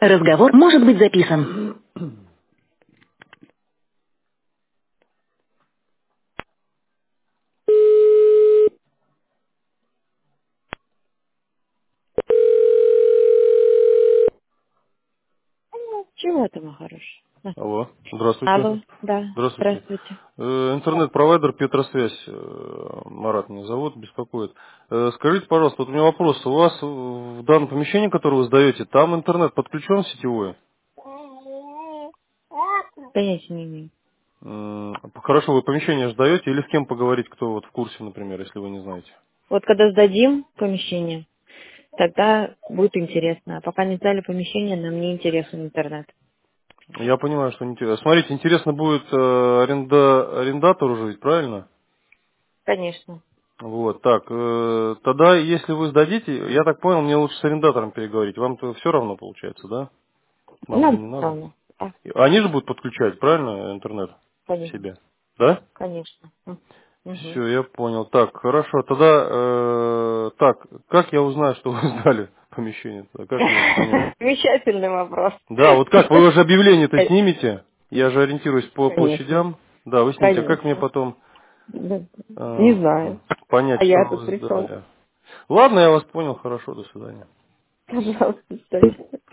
Разговор может быть записан. Чего это, мой хороший? Алло, здравствуйте. Алло, да, Здравствуйте. здравствуйте. Интернет-провайдер Петросвязь, Марат меня зовут, беспокоит. Скажите, пожалуйста, вот у меня вопрос. У вас в данном помещении, которое вы сдаете, там интернет подключен сетевой? Понятия не имею. Хорошо, вы помещение сдаете или с кем поговорить, кто вот в курсе, например, если вы не знаете? Вот когда сдадим помещение, тогда будет интересно. А пока не сдали помещение, нам не интересен интернет. Я понимаю, что интересно. Смотрите, интересно будет арендатору жить, правильно? Конечно. Вот, так, тогда, если вы сдадите, я так понял, мне лучше с арендатором переговорить. Вам-то все равно получается, да? Вам же Нам не надо. равно. А, Они же будут подключать, правильно, интернет конечно. себе? Да? Конечно. Угу. Все, я понял. Так, хорошо. Тогда, так, как я узнаю, что вы сдали помещение? Как мне это понять? Замечательный вопрос. Да, вот как, вы уже объявление-то снимете? Я же ориентируюсь по Конечно. площадям. Да, вы снимете. А как мне Конечно. потом Да. Не э, знаю. понять, А что я тут вы при чем? сдали? Ладно, я вас понял. Хорошо, до свидания. Пожалуйста, что